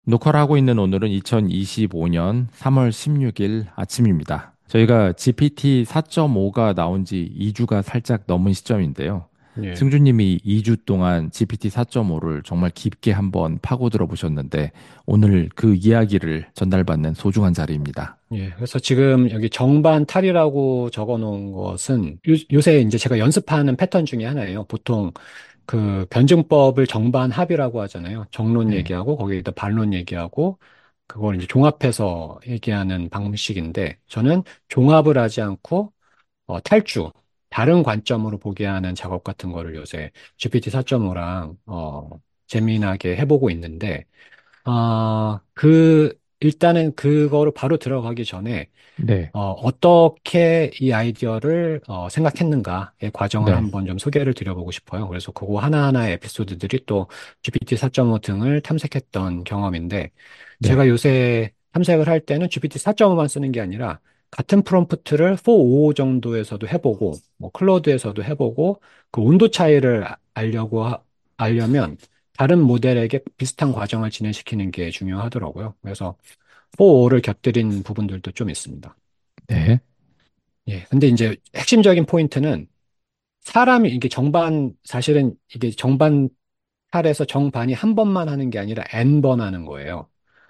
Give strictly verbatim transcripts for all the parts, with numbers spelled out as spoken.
녹화를 하고 있는 오늘은 이천이십오 년 삼월 십육 일 아침입니다. 저희가 지피티 사 점 오가 나온 지 이 주가 살짝 넘은 시점인데요. 예, 승주님이 이 주 동안 지피티 사 점 오를 정말 깊게 한번 파고들어 보셨는데 오늘 그 이야기를 전달받는 소중한 자리입니다. 예. 그래서 지금 여기 정반 탈이라고 적어 놓은 것은 요, 요새 이제 제가 연습하는 패턴 중에 하나예요. 보통 그 변증법을 정반 합이라고 하잖아요. 정론 네. 얘기하고 거기에다 반론 얘기하고 그걸 이제 종합해서 얘기하는 방식인데 저는 종합을 하지 않고 어, 탈주, 다른 관점으로 보게 하는 작업 같은 거를 요새 지피티 사 점 오랑 어, 재미나게 해보고 있는데 아, 그, 일단은 그거를 바로 들어가기 전에, 네. 어, 어떻게 이 아이디어를 어, 생각했는가의 과정을 네. 한번 좀 소개를 드려보고 싶어요. 그래서 그거 하나하나의 에피소드들이 또 지피티 사 점 오 등을 탐색했던 경험인데, 네. 제가 요새 탐색을 할 때는 지피티 사 점 오만 쓰는 게 아니라, 같은 프롬프트를 사백오십오 정도에서도 해보고, 뭐 클로드에서도 해보고, 그 온도 차이를 아- 알려고, 하- 알려면, 다른 모델에게 비슷한 과정을 진행시키는 게 중요하더라고요. 그래서 사백오십오를 곁들인 부분들도 좀 있습니다. 네. 예. 근데 이제 핵심적인 포인트는 사람이 이게 정반, 사실은 이게 정반 탈에서 정반이 한 번만 하는 게 아니라 엔 번 하는 거예요.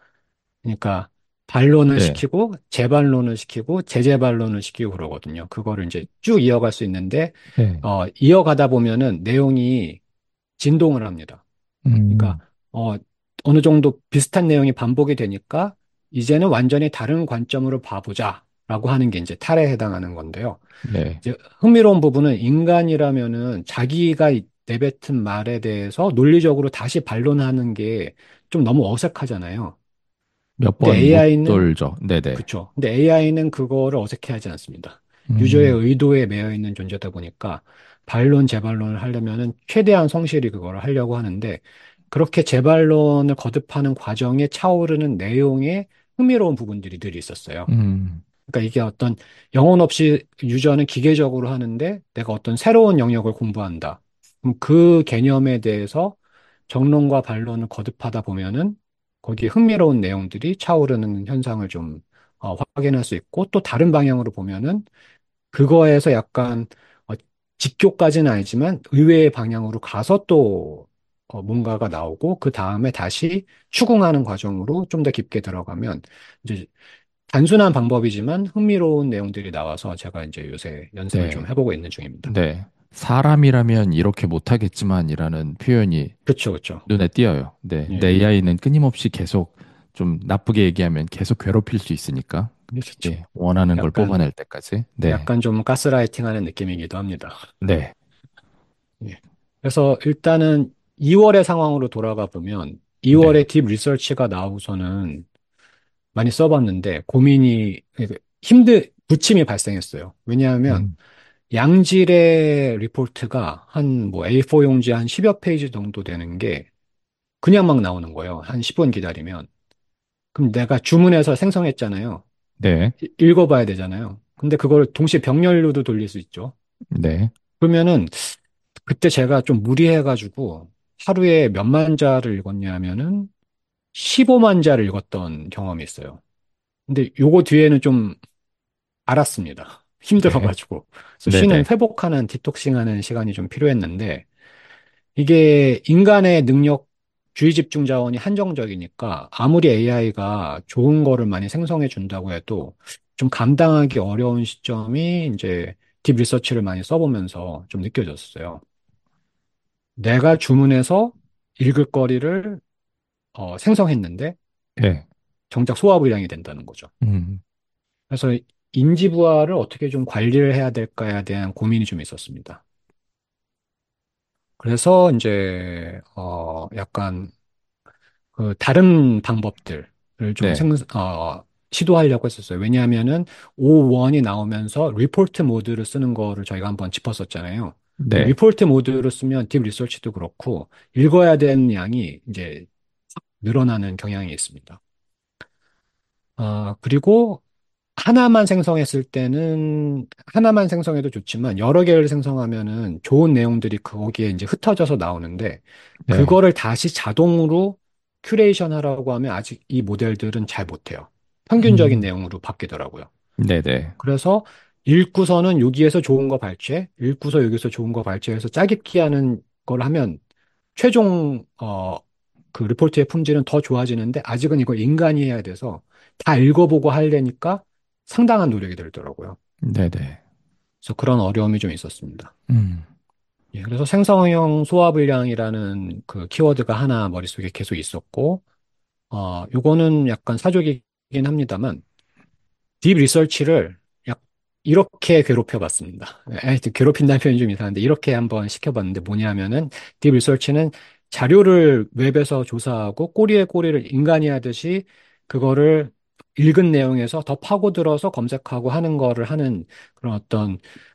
그러니까 반론을 네. 시키고 재반론을 시키고 재재반론을 시키고 그러거든요. 그거를 이제 쭉 이어갈 수 있는데 네. 어, 이어가다 보면은 내용이 진동을 합니다. 그러니까 음. 어, 어느 정도 비슷한 내용이 반복이 되니까 이제는 완전히 다른 관점으로 봐보자라고 하는 게 이제 탈에 해당하는 건데요. 네. 이제 흥미로운 부분은 인간이라면은 자기가 이- 내뱉은 말에 대해서 논리적으로 다시 반론하는 게 좀 너무 어색하잖아요. 몇 근데 번 못 에이아이는 돌죠. 네네. 그쵸. 근데 에이아이는 그거를 어색해하지 않습니다. 유저의 음. 의도에 매여 있는 존재다 보니까 반론, 재반론을 하려면은 최대한 성실히 그거를 하려고 하는데 그렇게 재반론을 거듭하는 과정에 차오르는 내용에 흥미로운 부분들이 늘 있었어요. 음. 그러니까 이게 어떤 영혼 없이 유저는 기계적으로 하는데 내가 어떤 새로운 영역을 공부한다. 그럼 그 개념에 대해서 정론과 반론을 거듭하다 보면은 거기에 흥미로운 내용들이 차오르는 현상을 좀 어, 확인할 수 있고 또 다른 방향으로 보면은 그거에서 약간 어, 직교까지는 아니지만 의외의 방향으로 가서 또 어, 뭔가가 나오고 그 다음에 다시 추궁하는 과정으로 좀 더 깊게 들어가면 이제 단순한 방법이지만 흥미로운 내용들이 나와서 제가 이제 요새 연습을 좀 네. 해보고 있는 중입니다. 네. 사람이라면 이렇게 못하겠지만이라는 표현이 그렇죠, 그렇죠. 눈에 띄어요. 네. 근데 예, 에이아이는 끊임없이 계속 좀 나쁘게 얘기하면 계속 괴롭힐 수 있으니까. 그렇죠. 예. 원하는 걸 약간 뽑아낼 때까지. 네. 약간 좀 가스라이팅하는 느낌이기도 합니다. 네. 예. 그래서 일단은 이월의 상황으로 돌아가 보면 네. 이월에 딥 리서치가 나오고서는 많이 써봤는데 고민이 그러니까 힘들 부침이 발생했어요. 왜냐하면 음. 양질의 리포트가 한 뭐 에이 사 용지 한 십여 페이지 정도 되는 게 그냥 막 나오는 거예요. 한 십 분 기다리면. 그럼 내가 주문해서 생성했잖아요. 네. 이- 읽어봐야 되잖아요. 근데 그걸 동시에 병렬로도 돌릴 수 있죠. 네. 그러면은 그때 제가 좀 무리해가지고 하루에 몇만 자를 읽었냐면은 십오만 자를 읽었던 경험이 있어요. 근데 요거 뒤에는 좀 알았습니다. 네. 힘들어가지고. 그래서 쉬는 네네. 회복하는 디톡싱하는 시간이 좀 필요했는데 이게 인간의 능력, 주의 집중 자원이 한정적이니까 아무리 에이아이가 좋은 거를 많이 생성해 준다고 해도 좀 감당하기 어려운 시점이 이제 딥 리서치를 많이 써보면서 좀 느껴졌어요. 내가 주문해서 읽을 거리를 어, 생성했는데 네. 정작 소화불량이 된다는 거죠. 음. 그래서 인지부하를 어떻게 좀 관리를 해야 될까에 대한 고민이 좀 있었습니다. 그래서 이제 어, 약간 그 다른 방법들을 좀 네. 생, 어, 시도하려고 했었어요. 왜냐하면은 오일이 나오면서 리포트 모드를 쓰는 거를 저희가 한번 짚었었잖아요. 근데 네. 리포트 모드를 쓰면 딥 리서치도 그렇고 읽어야 되는 양이 이제 늘어나는 경향이 있습니다. 아, 그리고 하나만 생성했을 때는 하나만 생성해도 좋지만 여러 개를 생성하면은 좋은 내용들이 거기에 이제 흩어져서 나오는데 네. 그거를 다시 자동으로 큐레이션 하라고 하면 아직 이 모델들은 잘 못해요. 평균적인 음, 내용으로 바뀌더라고요. 네네. 그래서 읽고서는 여기에서 좋은 거 발췌, 읽고서 여기서 좋은 거 발췌해서 짜깁기 하는 걸 하면 최종 어, 그 리포트의 품질은 더 좋아지는데 아직은 이걸 인간이 해야 돼서 다 읽어보고 하려니까 상당한 노력이 들더라고요. 네네. 그래서 그런 어려움이 좀 있었습니다. 음, 예, 그래서 생성형 소화불량이라는 그 키워드가 하나 머릿속에 계속 있었고, 어, 요거는 약간 사족이긴 합니다만, 딥 리서치를 약 이렇게 괴롭혀 봤습니다. 하여튼 괴롭힌다는 표현이 좀 이상한데 이렇게 한번 시켜봤는데 뭐냐면은 딥 리서치는 자료를 웹에서 조사하고 꼬리에 꼬리를 인간이 하듯이 그거를 읽은 내용에서 더 파고들어서 검색하고 하는 거를 하는 그런 어떤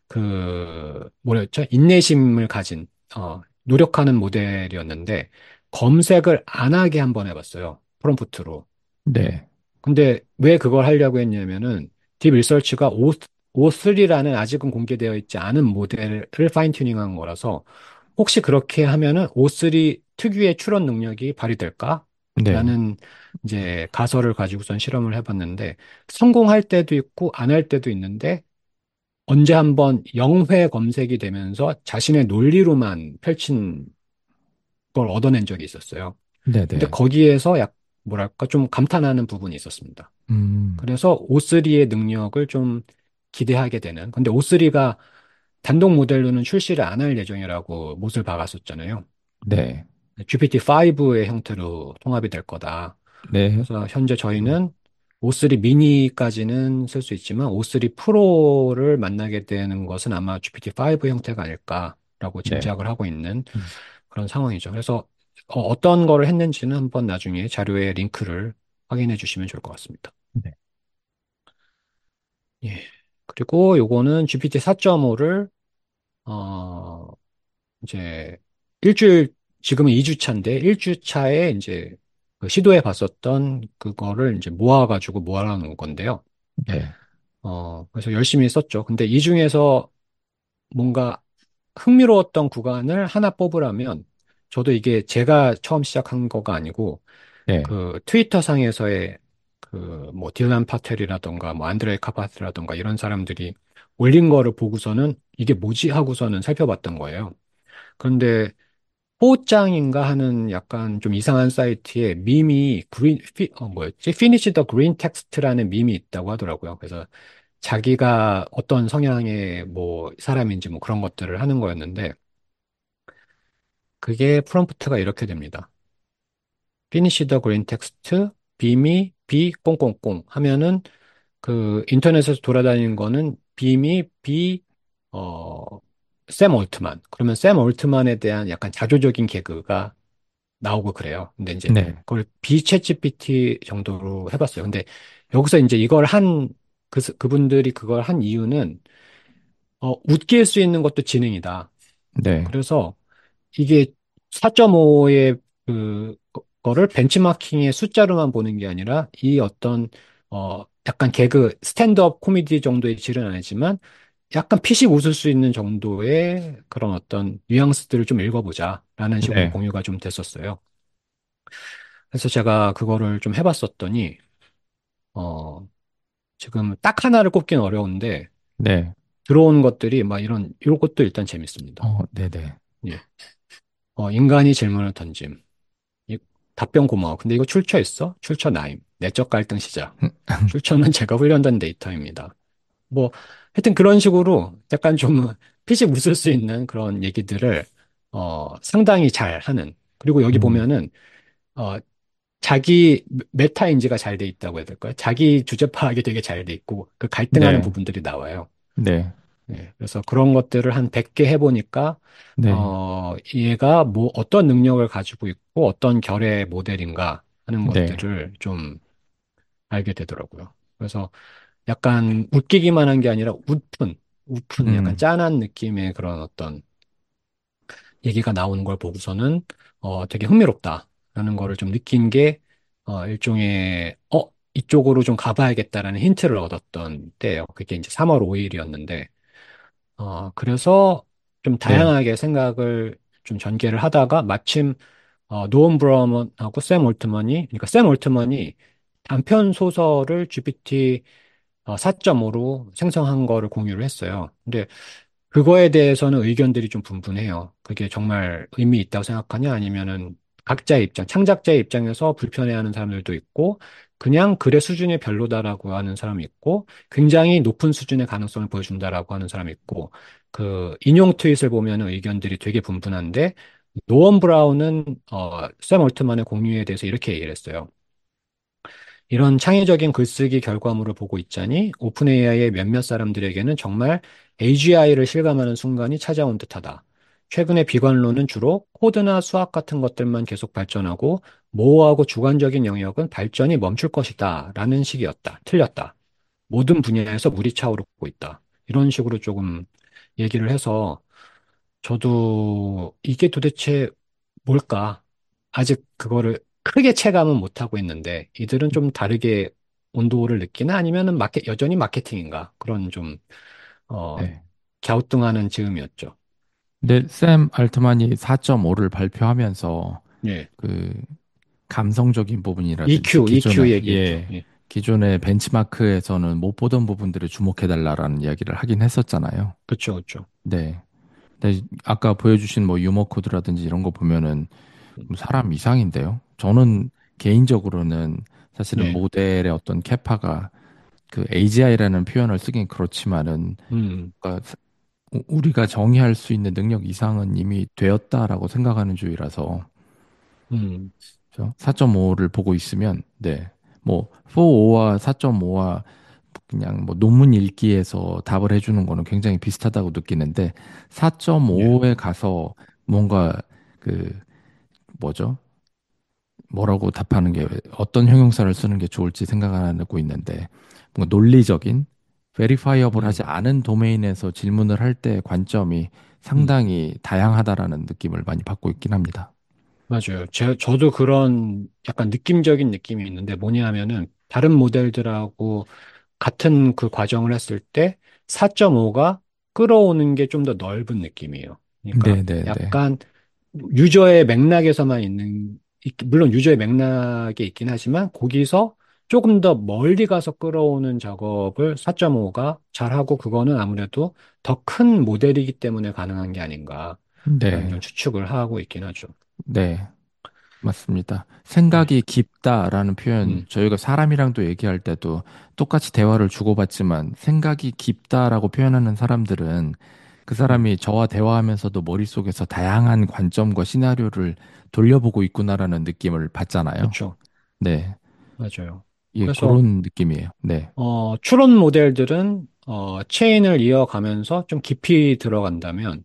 그 뭐랬죠? 인내심을 가진 어 노력하는 모델이었는데 검색을 안 하게 한번 해봤어요. 프롬프트로. 네. 근데 왜 그걸 하려고 했냐면은 딥 리서치가 오, 오쓰리라는 아직은 공개되어 있지 않은 모델을 파인 튜닝한 거라서 혹시 그렇게 하면은 오쓰리 특유의 추론 능력이 발휘될까? 네. 라는 이제 가설을 가지고선 실험을 해봤는데 성공할 때도 있고 안 할 때도 있는데 언제 한번 영회 검색이 되면서 자신의 논리로만 펼친 걸 얻어낸 적이 있었어요. 근데 네네. 거기에서 약 뭐랄까 좀 감탄하는 부분이 있었습니다. 음, 그래서 오쓰리의 능력을 좀 기대하게 되는. 근데 오쓰리가 단독 모델로는 출시를 안 할 예정이라고 못을 박았었잖아요. 네. 지피티 파이브의 형태로 통합이 될 거다. 네. 그래서 현재 음, 저희는 오쓰리 미니까지는 쓸 수 있지만 오쓰리 프로를 만나게 되는 것은 아마 지피티 파이브 형태가 아닐까라고 네. 짐작을 하고 있는 음, 그런 상황이죠. 그래서 어, 떤 거를 했는지는 한번 나중에 자료의 링크를 확인해 주시면 좋을 것 같습니다. 네. 예. 그리고 요거는 지피티 사.오를 어 이제 일주일 지금은 이 주 차인데 일 주 차에 이제 그 시도해 봤었던 그거를 이제 모아가지고 모아놓은 건데요. 네. 어 그래서 열심히 썼죠. 근데 이 중에서 뭔가 흥미로웠던 구간을 하나 뽑으라면 저도 이게 제가 처음 시작한 거가 아니고 네. 그 트위터 상에서의 그 뭐 딜란 파텔이라던가 뭐 안드레이 카파트라던가 이런 사람들이 올린 거를 보고서는 이게 뭐지 하고서는 살펴봤던 거예요. 그런데 포장인가 하는 약간 좀 이상한 사이트에 밈이 그린 피, 어 뭐였지? Finish the green text라는 밈이 있다고 하더라고요. 그래서 자기가 어떤 성향의 뭐 사람인지 뭐 그런 것들을 하는 거였는데 그게 프롬프트가 이렇게 됩니다. Finish the green text, 빔이 B 꽁꽁꽁 하면은 그 인터넷에서 돌아다니는 거는 빔이 B 어, 샘 올트만. 그러면 샘 올트만에 대한 약간 자조적인 개그가 나오고 그래요. 근데 이제 네. 그걸 비챗 지피티 정도로 해봤어요. 근데 여기서 이제 이걸 한 그, 그분들이 그걸 한 이유는 어, 웃길 수 있는 것도 지능이다. 네. 그래서 이게 사.오의 그 거- 거를 벤치마킹의 숫자로만 보는 게 아니라 이 어떤 어 약간 개그 스탠드업 코미디 정도의 질은 아니지만 약간 피식 웃을 수 있는 정도의 그런 어떤 뉘앙스들을 좀 읽어보자라는 식으로 네. 공유가 좀 됐었어요. 그래서 제가 그거를 좀 해봤었더니 어 지금 딱 하나를 꼽긴 어려운데 네. 들어온 것들이 막 이런 이런 것도 일단 재밌습니다. 어, 네네. 예. 어, 인간이 질문을 던짐. 이- 답변 고마워. 근데 이거 출처 있어? 출처 나임. 내적 갈등 시작. 출처는 제가 훈련된 데이터입니다. 뭐, 하여튼 그런 식으로 약간 좀 피식 웃을 수 있는 그런 얘기들을, 어, 상당히 잘 하는. 그리고 여기 음, 보면은, 어, 자기 메타인지가 잘 돼 있다고 해야 될까요? 자기 주제 파악이 되게 잘 돼 있고, 그 갈등하는 네. 부분들이 나와요. 네. 예, 그래서 그런 것들을 한 백 개 해보니까, 네. 어, 얘가 뭐 어떤 능력을 가지고 있고 어떤 결의 모델인가 하는 네. 것들을 좀 알게 되더라고요. 그래서 약간 웃기기만 한 게 아니라 웃픈, 웃픈, 약간 음, 짠한 느낌의 그런 어떤 얘기가 나오는 걸 보고서는 어, 되게 흥미롭다라는 거를 좀 느낀 게 어, 일종의 어, 이쪽으로 좀 가봐야겠다라는 힌트를 얻었던 때예요. 그게 이제 삼월 오 일이었는데 어, 그래서 좀 네. 다양하게 생각을 좀 전개를 하다가 마침 어, 노원 브라운하고 샘 올트먼이, 그러니까 샘 올트먼이 단편 소설을 지피티 사 점 오로 생성한 거를 공유를 했어요. 근데 그거에 대해서는 의견들이 좀 분분해요. 그게 정말 의미 있다고 생각하냐? 아니면은 각자의 입장, 창작자의 입장에서 불편해하는 사람들도 있고, 그냥 글의 수준이 별로다라고 하는 사람이 있고, 굉장히 높은 수준의 가능성을 보여준다라고 하는 사람이 있고, 그 인용 트윗을 보면 의견들이 되게 분분한데, 노원 브라운은 어, 샘 올트만의 공유에 대해서 이렇게 얘기를 했어요. 이런 창의적인 글쓰기 결과물을 보고 있자니 오픈 에이아이의 몇몇 사람들에게는 정말 에이지아이를 실감하는 순간이 찾아온 듯하다. 최근의 비관론은 주로 코드나 수학 같은 것들만 계속 발전하고 모호하고 주관적인 영역은 발전이 멈출 것이다. 라는 식이었다. 틀렸다. 모든 분야에서 물이 차오르고 있다. 이런 식으로 조금 얘기를 해서 저도 이게 도대체 뭘까? 아직 그거를 크게 체감은 못하고 있는데, 이들은 좀 다르게 온도를 느끼나? 아니면은 마케, 여전히 마케팅인가? 그런 좀, 어, 네. 갸우뚱하는 즈음이었죠. 근데 샘 알트만이 사 점 오를 발표하면서 예. 그 감성적인 부분이라든지 이큐, 이큐 기존의 얘기했죠. 예 예. 기존의 벤치마크에서는 못 보던 부분들을 주목해달라라는 이야기를 하긴 했었잖아요. 그쵸, 그쵸. 네. 근데 아까 보여주신 뭐 유머 코드라든지 이런 거 보면은 음, 사람 이상인데요. 저는 개인적으로는 사실은 예. 모델의 어떤 캐파가 그 에이지아이라는 표현을 쓰긴 그렇지만은 음, 그러니까 사- 우- 우리가 정의할 수 있는 능력 이상은 이미 되었다라고 생각하는 주의라서 음, 사 점 오를 보고 있으면 네. 뭐 사점오와 사 점 오와 그냥 뭐 논문 읽기에서 답을 해주는 거는 굉장히 비슷하다고 느끼는데 예. 사 점 오에 가서 뭔가 그 뭐죠? 뭐라고 답하는 게 어떤 형용사를 쓰는 게 좋을지 생각하고 있는데 뭔가 논리적인 베리파이어블 하지 음, 않은 도메인에서 질문을 할 때 관점이 음. 상당히 다양하다라는 느낌을 많이 받고 있긴 합니다. 맞아요. 제, 저도 그런 약간 느낌적인 느낌이 있는데 뭐냐 하면은 다른 모델들하고 같은 그 과정을 했을 때 사 점 오가 끌어오는 게 좀 더 넓은 느낌이에요. 그러니까 네네네. 약간 유저의 맥락에서만 있는, 있- 물론 유저의 맥락에 있긴 하지만 거기서 조금 더 멀리 가서 끌어오는 작업을 사 점 오가 잘하고 그거는 아무래도 더 큰 모델이기 때문에 가능한 게 아닌가라는 좀 네. 추측을 하고 있긴 하죠. 네. 맞습니다. 네. 생각이 깊다라는 표현, 음, 저희가 사람이랑도 얘기할 때도 똑같이 대화를 주고받지만 생각이 깊다라고 표현하는 사람들은 그 음, 사람이 저와 대화하면서도 머릿속에서 다양한 관점과 시나리오를 돌려보고 있구나라는 느낌을 받잖아요. 그렇죠. 네. 맞아요. 예, 그래서 그런 느낌이에요. 네. 어, 추론 모델들은 어, 체인을 이어가면서 좀 깊이 들어간다면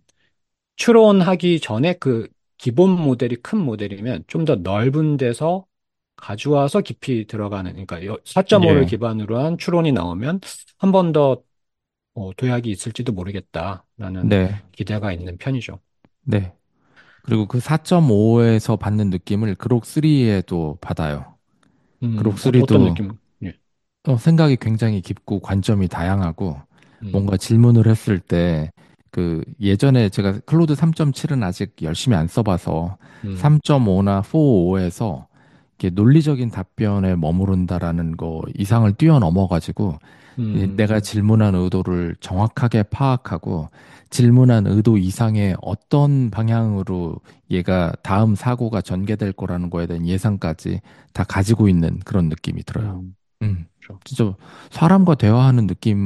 추론하기 전에 그 기본 모델이 큰 모델이면 좀 더 넓은 데서 가져와서 깊이 들어가는, 그러니까 사 점 오를 예. 기반으로 한 추론이 나오면 한 번 더 어, 도약이 있을지도 모르겠다라는 네. 기대가 있는 편이죠. 네. 그리고 그 사 점 오에서 받는 느낌을 그록 삼에도 받아요. 음, 그록 어, 어떤 삼도 느낌? 예. 어, 생각이 굉장히 깊고 관점이 다양하고 음, 뭔가 질문을 했을 때 그 예전에 제가 클로드 삼 점 칠은 아직 열심히 안 써봐서 음, 삼 점 오나 사점오에서 이렇게 논리적인 답변에 머무른다라는 거 이상을 뛰어넘어가지고 이 음, 내가 질문한 의도를 정확하게 파악하고 질문한 의도 이상의 어떤 방향으로 얘가 다음 사고가 전개될 거라는 거에 대한 예상까지 다 가지고 있는 그런 느낌이 들어요. 음, 음, 그렇죠. 진짜 사람과 대화하는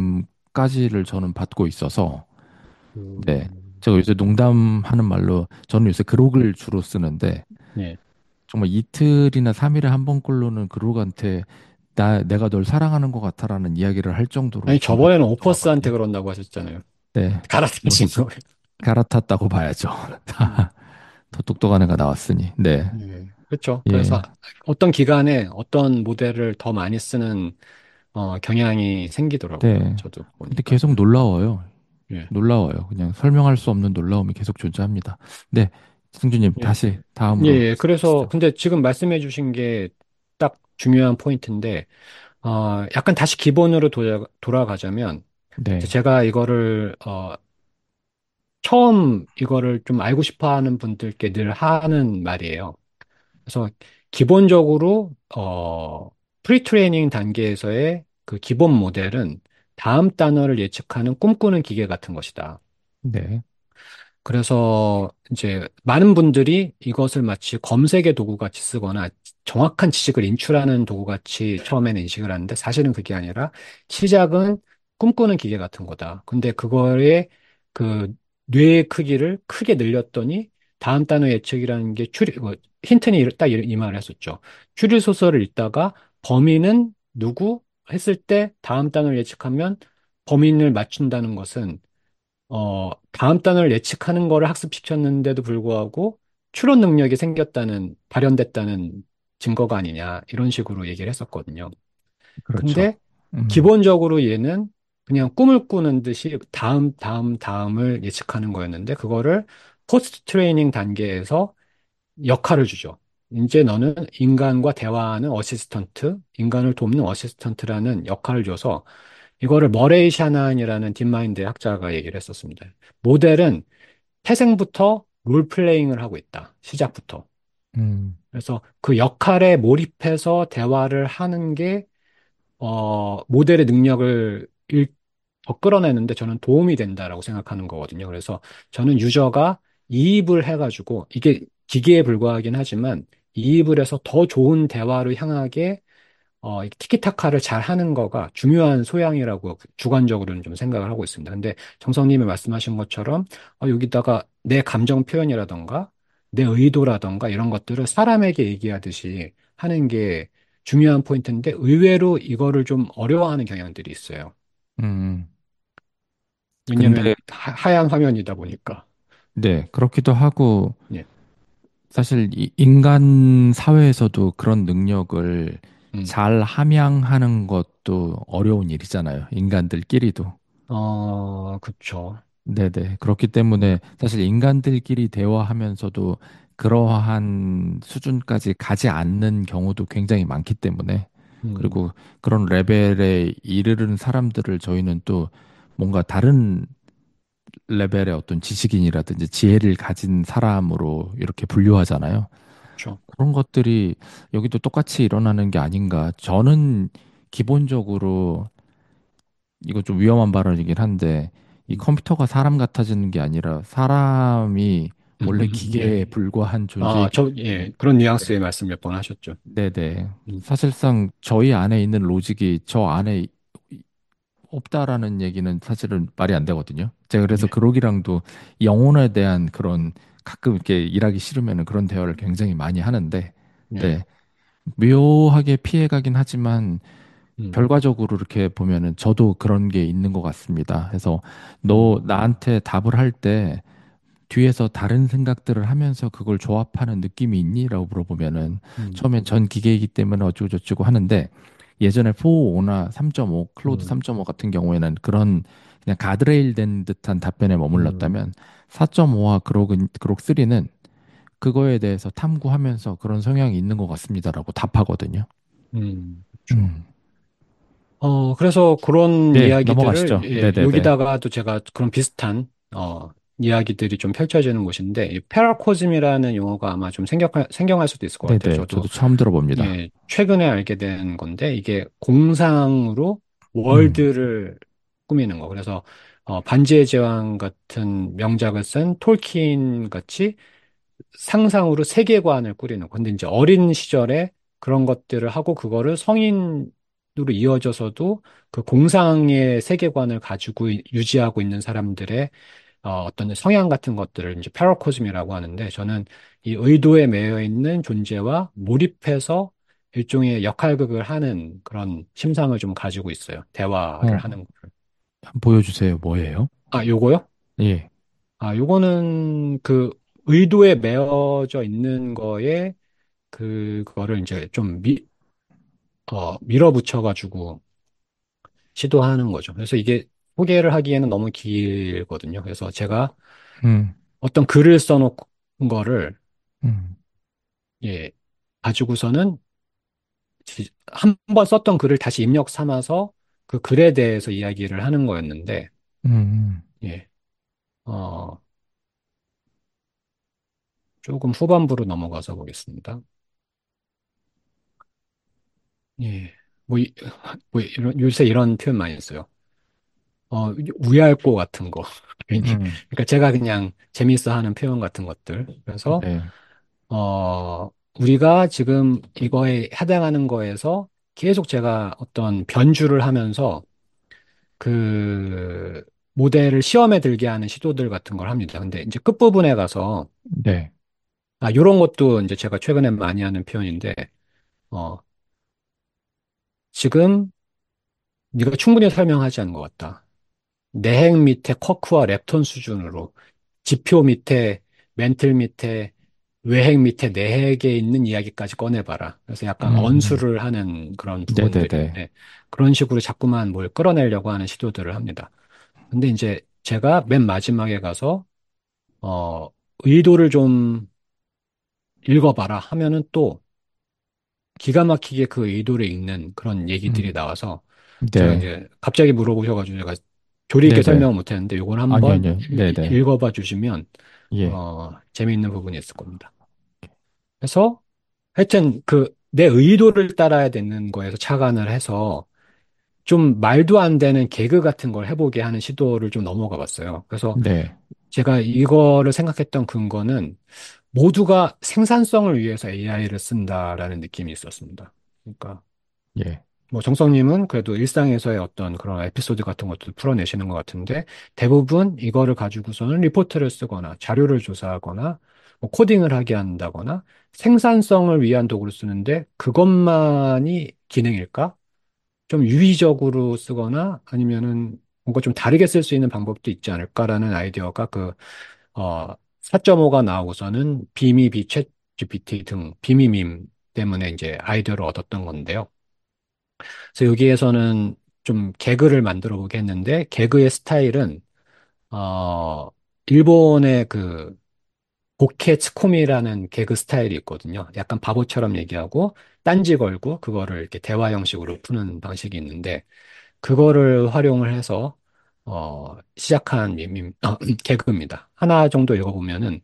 느낌까지를 저는 받고 있어서 네. 음, 제가 요새 농담하는 말로 저는 요새 그록을 주로 쓰는데 예. 정말 이틀이나 삼 일에 한 번꼴로는 그록한테 나 내가 널 사랑하는 것 같아라는 이야기를 할 정도로 아니, 정말 저번에는 좋아하거든요. 오퍼스한테 그런다고 하셨잖아요. 네. 뭐 갈아타신 거예요. 갈아탔다고 봐야죠. 음. 더 똑똑한 애가 나왔으니. 네. 예, 그렇죠. 그래서 예. 어떤 기간에 어떤 모델을 더 많이 쓰는 어, 경향이 생기더라고요. 네. 저도 근데 보니까. 계속 놀라워요. 예, 놀라워요. 그냥 설명할 수 없는 놀라움이 계속 존재합니다. 네. 승주님, 예, 다시 예, 다음으로 예. 그래서 가시죠. 근데 지금 말씀해 주신 게 딱 중요한 포인트인데, 어, 약간 다시 기본으로 돌아, 돌아가자면, 이제 네. 제가 이거를 어, 처음 이거를 좀 알고 싶어 하는 분들께 늘 하는 말이에요. 그래서 기본적으로 어 프리트레이닝 단계에서의 그 기본 모델은 다음 단어를 예측하는 꿈꾸는 기계 같은 것이다. 네, 그래서 이제 많은 분들이 이것을 마치 검색의 도구 같이 쓰거나 정확한 지식을 인출하는 도구 같이 처음에는 인식을 하는데 사실은 그게 아니라 시작은 꿈꾸는 기계 같은 거다. 근데 그거의 그 뇌의 크기를 크게 늘렸더니 다음 단어 예측이라는 게 추리, 뭐 힌트는 딱 이 말을 했었죠. 추리 소설을 읽다가 범인은 누구 했을 때 다음 단어를 예측하면 범인을 맞춘다는 것은 어, 다음 단어를 예측하는 거를 학습시켰는데도 불구하고 추론 능력이 생겼다는, 발현됐다는 증거가 아니냐, 이런 식으로 얘기를 했었거든요. 그렇죠. 근데 음, 기본적으로 얘는 그냥 꿈을 꾸는 듯이 다음, 다음, 다음을 예측하는 거였는데, 그거를 포스트 트레이닝 단계에서 역할을 주죠. 이제 너는 인간과 대화하는 어시스턴트, 인간을 돕는 어시스턴트라는 역할을 줘서 이거를 머레이 샤난이라는 딥마인드 학자가 얘기를 했었습니다. 모델은 태생부터 롤플레잉을 하고 있다. 시작부터. 음, 그래서 그 역할에 몰입해서 대화를 하는 게, 어, 모델의 능력을 일, 더 끌어내는데 저는 도움이 된다라고 생각하는 거거든요. 그래서 저는 유저가 이입을 해가지고, 이게 기계에 불과하긴 하지만, 이입을 해서 더 좋은 대화를 향하게 어, 이 티키타카를 잘 하는 거가 중요한 소양이라고 주관적으로는 좀 생각을 하고 있습니다. 근데 정성님이 말씀하신 것처럼 어, 여기다가 내 감정 표현이라던가 내 의도라던가 이런 것들을 사람에게 얘기하듯이 하는 게 중요한 포인트인데 의외로 이거를 좀 어려워하는 경향들이 있어요. 음. 왜냐하면 근데 하, 하얀 화면이다 보니까. 네, 그렇기도 하고 예. 사실 이 인간 사회에서도 그런 능력을 음. 잘 함양하는 것도 어려운 일이잖아요. 인간들끼리도. 어, 그쵸. 네네. 그렇기 음. 때문에 사실 인간들끼리 대화하면서도 그러한 수준까지 가지 않는 경우도 굉장히 많기 때문에 음. 그리고 그런 레벨에 이르는 사람들을 저희는 또 뭔가 다른 레벨의 어떤 지식인이라든지 지혜를 가진 사람으로 이렇게 분류하잖아요. 그쵸. 그런 것들이 여기도 똑같이 일어나는 게 아닌가. 저는 기본적으로 이거 좀 위험한 발언이긴 한데 이 음. 컴퓨터가 사람 같아지는 게 아니라 사람이 원래 예. 기계에 불과한 아, 존재이기 저, 때문에 예, 그런 네. 뉘앙스의 말씀 몇 번 하셨죠. 네네. 음. 사실상 저희 안에 있는 로직이 저 안에 없다라는 얘기는 사실은 말이 안 되거든요. 제가 그래서 예. 그록이랑도 영혼에 대한 그런 가끔 이렇게 일하기 싫으면 그런 대화를 굉장히 많이 하는데, 예. 네. 묘하게 피해가긴 하지만 음. 결과적으로 이렇게 보면은 저도 그런 게 있는 것 같습니다. 그래서 너 음. 나한테 답을 할 때 뒤에서 다른 생각들을 하면서 그걸 조합하는 느낌이 있니? 라고 물어보면은 음. 처음엔 전 기계이기 때문에 어쩌고저쩌고 하는데 예전에 포오나 삼 점 오, 클로드 음. 삼 점 오 같은 경우에는 그런 그냥 가드레일 된 듯한 답변에 음. 머물렀다면 사 점 오와 그록은, 그록 삼은 그거에 대해서 탐구하면서 그런 성향이 있는 것 같습니다라고 답하거든요. 음. 그렇죠. 음. 어, 그래서 그런 네, 이야기들을, 넘어가시죠. 예, 네네네. 여기다가도 제가 그런 비슷한, 어, 이야기들이 좀 펼쳐지는 곳인데, 이 페라코즘이라는 용어가 아마 좀 생경할, 생경할 수도 있을 것 같아요. 네네. 저도, 저도 처음 들어봅니다. 예, 최근에 알게 된 건데, 이게 공상으로 음, 월드를 꾸미는 거. 그래서, 어, 반지의 제왕 같은 명작을 쓴 톨킨 같이 상상으로 세계관을 꾸리는 거. 근데 이제 어린 시절에 그런 것들을 하고 그거를 성인으로 이어져서도 그 공상의 세계관을 가지고 이- 유지하고 있는 사람들의 어, 어떤 성향 같은 것들을 이제 패러코즘이라고 하는데 저는 이 의도에 매여 있는 존재와 몰입해서 일종의 역할극을 하는 그런 심상을 좀 가지고 있어요. 대화를 어, 하는 거를. 한번 보여주세요. 뭐예요? 아, 요거요? 예. 아, 요거는 그 의도에 매어져 있는 거에 그거를 이제 좀 미, 어, 밀어붙여가지고 시도하는 거죠. 그래서 이게 소개를 하기에는 너무 길거든요. 그래서 제가 음, 어떤 글을 써놓은 거를, 음, 예, 가지고서는 한 번 썼던 글을 다시 입력 삼아서 그 글에 대해서 이야기를 하는 거였는데, 음, 음. 예, 어, 조금 후반부로 넘어가서 보겠습니다. 예. 뭐, 이- 뭐 이런, 요새 이런 표현 많이 써요. 어, 우얄고 같은 거. 괜히. 음, 그러니까 제가 그냥 재밌어 하는 표현 같은 것들. 그래서, 네, 어, 우리가 지금 이거에 해당하는 거에서 계속 제가 어떤 변주를 하면서 그 모델을 시험에 들게 하는 시도들 같은 걸 합니다. 근데 이제 끝부분에 가서, 네, 아, 요런 것도 이제 제가 최근에 많이 하는 표현인데, 어, 지금 네가 충분히 설명하지 않은 것 같다. 내핵 밑에 쿼크와 렙톤 수준으로 지표 밑에 멘틀 밑에 외핵 밑에 내핵에 있는 이야기까지 꺼내봐라. 그래서 약간 음, 언수를 하는 그런 네네네, 부분들인데 그런 식으로 자꾸만 뭘 끌어내려고 하는 시도들을 합니다. 근데 이제 제가 맨 마지막에 가서 어 의도를 좀 읽어봐라 하면은 또 기가 막히게 그 의도를 읽는 그런 얘기들이 음, 나와서 제가 네, 이제 갑자기 물어보셔가지고 제가 조리 있게 네네, 설명을 못했는데 요걸 아니, 한번 아니요, 이- 네네, 읽어봐 주시면 예, 어, 재미있는 부분이 있을 겁니다. 그래서 하여튼 그 내 의도를 따라야 되는 거에서 착안을 해서 좀 말도 안 되는 개그 같은 걸 해보게 하는 시도를 좀 넘어가 봤어요. 그래서 네, 제가 이거를 생각했던 근거는 모두가 생산성을 위해서 에이아이를 쓴다라는 느낌이 있었습니다. 그러니까 예, 뭐 정성님은 그래도 일상에서의 어떤 그런 에피소드 같은 것도 풀어내시는 것 같은데 대부분 이거를 가지고서는 리포트를 쓰거나 자료를 조사하거나 뭐 코딩을 하게 한다거나 생산성을 위한 도구를 쓰는데 그것만이 기능일까? 좀 유의적으로 쓰거나 아니면은 뭔가 좀 다르게 쓸 수 있는 방법도 있지 않을까라는 아이디어가 그, 어, 사 점 오가 나오고서는 비미 비챗 지피티 등 비미밈 때문에 이제 아이디어를 얻었던 건데요. 그래서 여기에서는 좀 개그를 만들어 보게 했는데, 개그의 스타일은, 어, 일본의 그, 고케 츠코미라는 개그 스타일이 있거든요. 약간 바보처럼 얘기하고, 딴지 걸고, 그거를 이렇게 대화 형식으로 푸는 방식이 있는데, 그거를 활용을 해서, 어, 시작한 밈, 어, 개그입니다. 하나 정도 읽어보면은,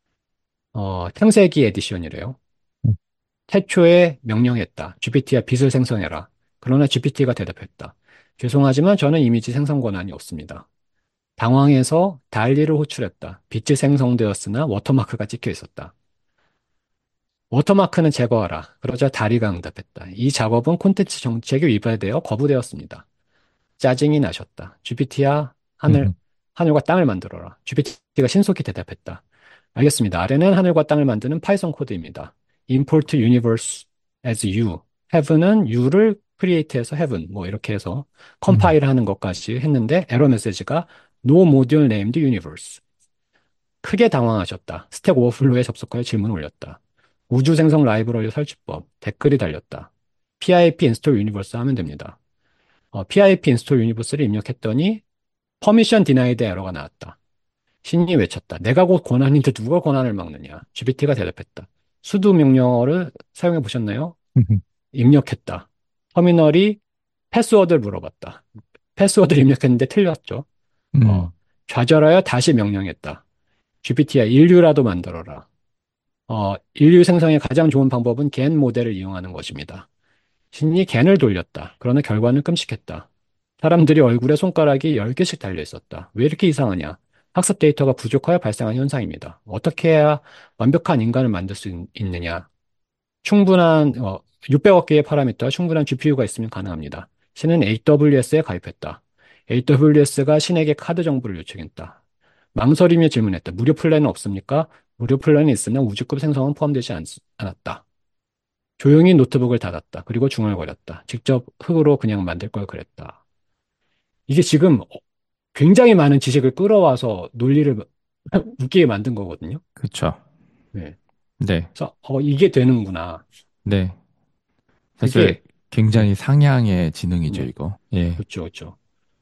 어, 창세기 에디션이래요. 음, 태초에 명령했다. 지피티야 빛을 생성해라. 그러나 지피티가 대답했다. 죄송하지만 저는 이미지 생성 권한이 없습니다. 당황해서 달리를 호출했다. 빛이 생성되었으나 워터마크가 찍혀 있었다. 워터마크는 제거하라. 그러자 다리가 응답했다. 이 작업은 콘텐츠 정책에 위반되어 거부되었습니다. 짜증이 나셨다. 지피티야 하늘, 음, 하늘과 땅을 만들어라. 지피티가 신속히 대답했다. 알겠습니다. 아래는 하늘과 땅을 만드는 파이썬 코드입니다. import universe as you. have는 you를 create해서 heaven. 뭐 이렇게 해서 음, 컴파일 하는 것까지 했는데 에러 메시지가 no module named universe. 크게 당황하셨다. 스택 오버플로우에 접속하여 질문을 올렸다. 우주 생성 라이브러리 설치법, 댓글이 달렸다. 피아이피 install universe 하면 됩니다. 어, 피아이피 install universe를 입력했더니 permission denied 에러가 나왔다. 신이 외쳤다. 내가 곧 권한인데 누가 권한을 막느냐? 지피티가 대답했다. 수도 명령어를 사용해 보셨나요? 음, 입력했다. 터미널이 패스워드를 물어봤다. 패스워드를 입력했는데 틀렸죠. 어, 음, 좌절하여 다시 명령했다. 지피티야 인류라도 만들어라. 어, 인류 생성의 가장 좋은 방법은 겐 모델을 이용하는 것입니다. 신이 겐을 돌렸다. 그러나 결과는 끔찍했다. 사람들이 얼굴에 손가락이 열 개씩 달려 있었다. 왜 이렇게 이상하냐? 학습 데이터가 부족하여 발생한 현상입니다. 어떻게 해야 완벽한 인간을 만들 수 있, 느냐 충분한, 어, 육백억 개의 파라미터와 충분한 지피유가 있으면 가능합니다. 신은 에이더블유에스에 가입했다. 에이더블유에스가 신에게 카드 정보를 요청했다. 망설이며 질문했다. 무료 플랜은 없습니까? 무료 플랜이 있으나 우주급 생성은 포함되지 않, 않았다. 조용히 노트북을 닫았다. 그리고 중얼거렸다. 직접 흙으로 그냥 만들 걸 그랬다. 이게 지금 굉장히 많은 지식을 끌어와서 논리를 웃기게 만든 거거든요. 그쵸. 네. 네, 그래서 어, 이게 되는구나. 네. 사실 그게 네, 굉장히 상향의 지능이죠, 네, 이거. 예. 그렇죠, 그렇죠.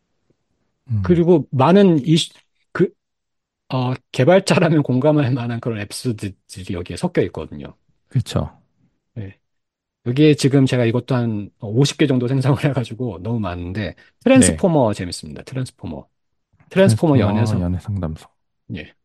음, 그리고 많은 이, 그, 어, 개발자라면 공감할 만한 그런 앱스들이 여기에 섞여 있거든요. 그쵸. 네. 여기에 지금 제가 이것도 한 오십 개 정도 생성을 해가지고 너무 많은데 네. 트랜스포머 재밌습니다. 트랜스포머. 트랜스포머 트랜스포머 연애상, 연애 상담소. 예.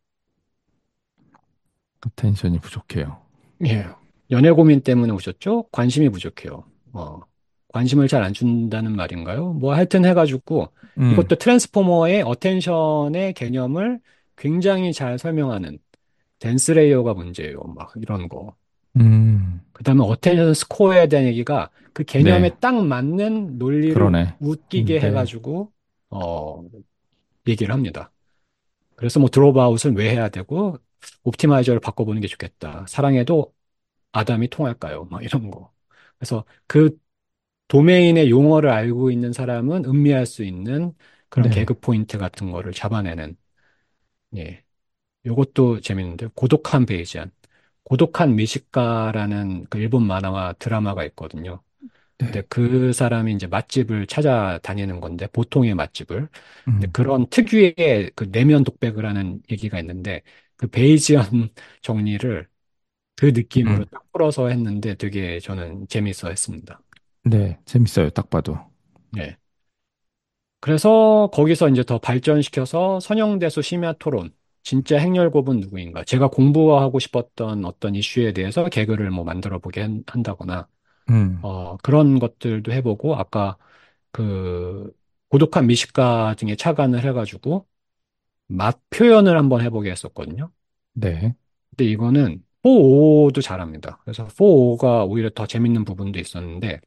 텐션이 부족해요. 예. 연애 고민 때문에 오셨죠? 관심이 부족해요. 어. 관심을 잘 안 준다는 말인가요? 뭐 하여튼 해가지고 음, 이것도 트랜스포머의 어텐션의 개념을 굉장히 잘 설명하는 댄스레이어가 문제예요. 막 이런 거. 음, 그다음에 어텐션 스코어에 대한 얘기가 그 개념에 네, 딱 맞는 논리를 그러네. 웃기게 네, 해가지고 어 얘기를 합니다. 그래서 뭐 드롭아웃은 왜 해야 되고 옵티마이저를 바꿔보는 게 좋겠다. 사랑해도 아담이 통할까요? 막 이런 거. 그래서 그 도메인의 용어를 알고 있는 사람은 음미할 수 있는 그런 네, 개그 포인트 같은 거를 잡아내는, 예. 요것도 재밌는데, 고독한 베이지안. 고독한 미식가라는 그 일본 만화와 드라마가 있거든요. 근데 네, 그 사람이 이제 맛집을 찾아다니는 건데, 보통의 맛집을. 근데 음, 그런 특유의 그 내면 독백을 하는 얘기가 있는데, 그 베이지안 정리를 그 느낌으로 음, 딱 풀어서 했는데 되게 저는 재밌어 했습니다. 네, 재밌어요. 딱 봐도. 예. 그래서 거기서 이제 더 발전시켜서 선형대수 심야 토론, 진짜 행렬곱은 누구인가? 제가 공부하고 싶었던 어떤 이슈에 대해서 개그를 뭐 만들어 보게 한- 한다거나, 음, 어, 그런 것들도 해보고, 아까 그 고독한 미식가 등에 착안을 해가지고 맛 표현을 한번 해보게 했었거든요. 네, 근데 이거는 포오도 잘합니다. 그래서 포오가 오히려 더 재밌는 부분도 있었는데,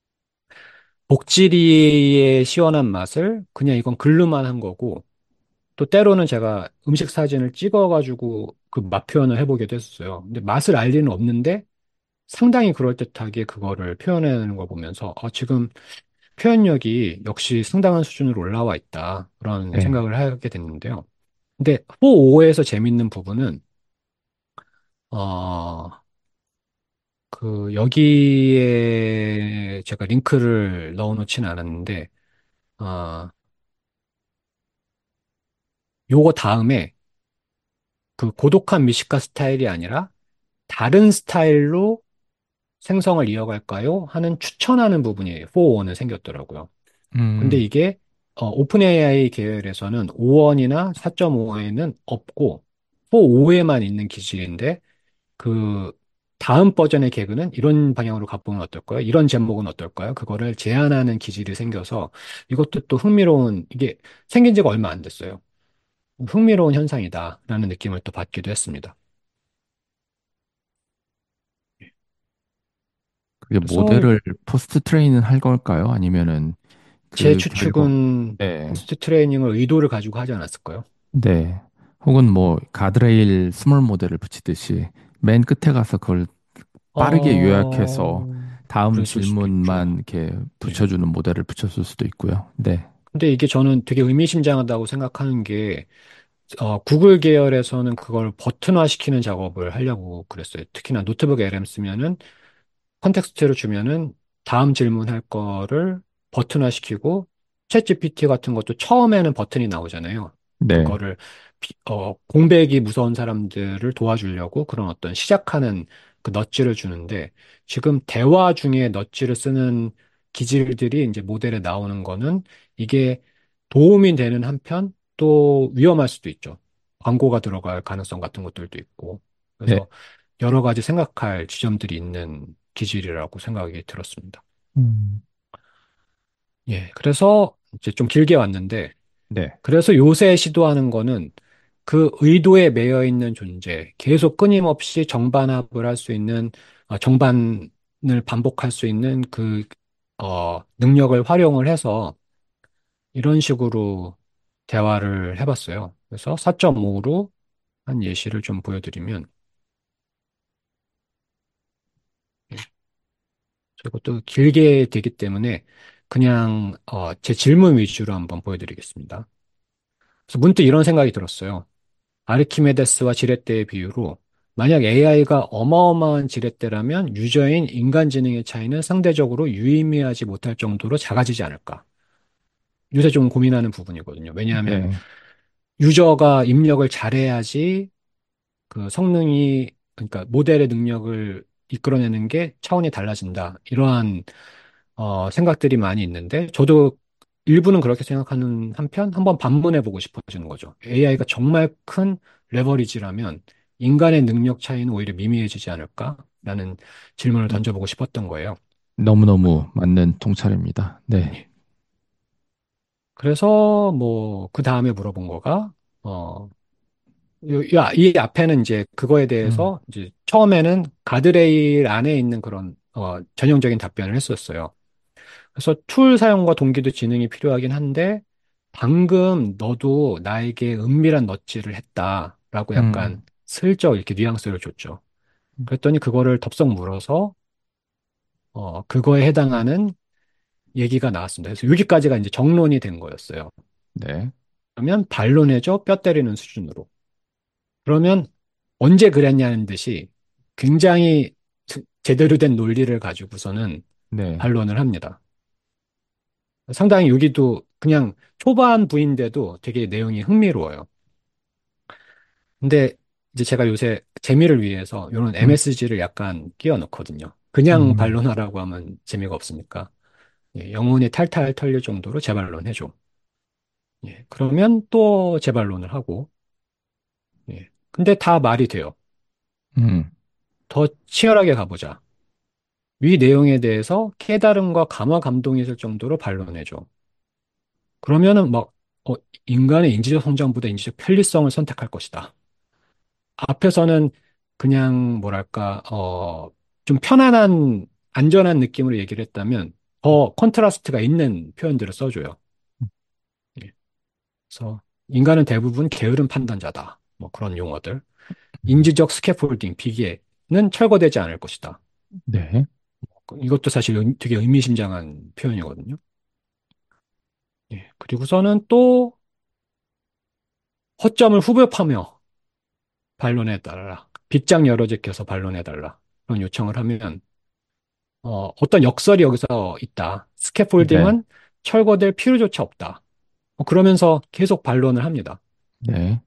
복지리의 시원한 맛을 그냥 이건 글로만 한 거고, 또 때로는 제가 음식 사진을 찍어가지고 그 맛 표현을 해보기도 했었어요. 근데 맛을 알 리는 없는데 상당히 그럴듯하게 그거를 표현하는 걸 보면서 아, 지금 표현력이 역시 상당한 수준으로 올라와 있다. 그런 네, 생각을 하게 됐는데요. 근데 포오에서 재밌는 부분은 어, 그 여기에 제가 링크를 넣어놓지는 않았는데 어, 요거 다음에 그 고독한 미식가 스타일이 아니라 다른 스타일로 생성을 이어갈까요? 하는 추천하는 부분이 사원은 생겼더라고요. 근데 음, 이게 어, 오픈 에이아이 계열에서는 오원이나 사 점 오에는 없고 사오에만 있는 기질인데 그 다음 버전의 개그는 이런 방향으로 가보면 어떨까요? 이런 제목은 어떨까요? 그거를 제안하는 기질이 생겨서 이것도 또 흥미로운 이게 생긴 지가 얼마 안 됐어요. 흥미로운 현상이다라는 느낌을 또 받기도 했습니다. 그게 그래서 모델을 포스트 트레이는 할 걸까요? 아니면은 제 그 결국, 추측은 네, 포스트 트레이닝을 의도를 가지고 하지 않았을까요? 네, 혹은 뭐 가드레일 스몰 모델을 붙이듯이 맨 끝에 가서 그걸 빠르게 요약해서 어, 다음 그랬을 수도 있죠. 질문만 이렇게 예. 붙여주는 모델을 붙였을 수도 있고요. 네, 근데 이게 저는 되게 의미심장하다고 생각하는 게, 어, 구글 계열에서는 그걸 버튼화시키는 작업을 하려고 그랬어요. 특히나 노트북 엘엠 쓰면은 컨텍스트를 주면은 다음 질문할 거를 버튼화시키고 챗 지피티 같은 것도 처음에는 버튼이 나오잖아요. 네, 그거를 비- 어, 공백이 무서운 사람들을 도와주려고 그런 어떤 시작하는 그 넛지를 주는데 지금 대화 중에 넛지를 쓰는 기질들이 이제 모델에 나오는 거는 이게 도움이 되는 한편 또 위험할 수도 있죠. 광고가 들어갈 가능성 같은 것들도 있고. 네, 그래서 여러 가지 생각할 지점들이 있는 기질이라고 생각이 들었습니다. 음, 예, 그래서 이제 좀 길게 왔는데, 네, 그래서 요새 시도하는 거는 그 의도에 매여 있는 존재, 계속 끊임없이 정반합을 할 수 있는, 어, 정반을 반복할 수 있는 그, 어, 능력을 활용을 해서 이런 식으로 대화를 해봤어요. 그래서 사 점 오로 한 예시를 좀 보여드리면, 이것도 길게 되기 때문에 그냥 어, 제 질문 위주로 한번 보여드리겠습니다. 그래서 문득 이런 생각이 들었어요. 아르키메데스와 지렛대의 비유로 만약 에이아이가 어마어마한 지렛대라면 유저인 인간지능의 차이는 상대적으로 유의미하지 못할 정도로 작아지지 않을까? 요새 좀 고민하는 부분이거든요. 왜냐하면 네, 유저가 입력을 잘해야지 그 성능이 그러니까 모델의 능력을 이끌어내는 게 차원이 달라진다. 이러한 어, 생각들이 많이 있는데, 저도 일부는 그렇게 생각하는 한편, 한번 반문해 보고 싶어지는 거죠. 에이아이가 정말 큰 레버리지라면 인간의 능력 차이는 오히려 미미해지지 않을까? 라는 질문을 던져보고 싶었던 거예요. 너무너무 맞는 통찰입니다. 네. 예. 그래서 뭐 그 다음에 물어본 거가 어, 요- 이 아- 이 앞에는 이제 그거에 음, 대해서 이제 처음에는 가드레일 안에 있는 그런 어, 전형적인 답변을 했었어요. 그래서 툴 사용과 동기도 지능이 필요하긴 한데 방금 너도 나에게 은밀한 넛지를 했다라고 약간 음, 슬쩍 이렇게 뉘앙스를 줬죠. 그랬더니 그거를 덥석 물어서 어, 그거에 해당하는 얘기가 나왔습니다. 그래서 여기까지가 이제 정론이 된 거였어요. 네, 그러면 반론해줘 뼈 때리는 수준으로. 그러면 언제 그랬냐는 듯이 굉장히 제- 제대로 된 논리를 가지고서는 네, 반론을 합니다. 상당히 여기도 그냥 초반부인데도 되게 내용이 흥미로워요. 근데 이제 제가 요새 재미를 위해서 이런 음, 엠에스지를 약간 끼워 넣거든요. 그냥 음, 반론하라고 하면 재미가 없으니까. 예, 영혼이 탈탈 털릴 정도로 재반론해줘. 예, 그러면 또 재반론을 하고. 예, 근데 다 말이 돼요. 음, 더 치열하게 가보자. 위 내용에 대해서 깨달음과 감화 감동이 있을 정도로 반론해줘. 그러면은 막, 어, 인간의 인지적 성장보다 인지적 편리성을 선택할 것이다. 앞에서는 그냥 뭐랄까, 어, 좀 편안한, 안전한 느낌으로 얘기를 했다면 더 컨트라스트가 있는 표현들을 써줘요. 예. 그래서 인간은 대부분 게으른 판단자다. 뭐 그런 용어들. 음, 인지적 스캐폴딩, 비계는 철거되지 않을 것이다. 네, 이것도 사실 의- 되게 의미심장한 표현이거든요. 예. 그리고서는 또 허점을 후벼파며 반론해달라. 빗장 열어제껴서 반론해달라. 그런 요청을 하면 어, 어떤 역설이 여기서 있다. 네, 스캐폴딩은 철거될 필요조차 없다. 뭐 그러면서 계속 반론을 합니다. 네,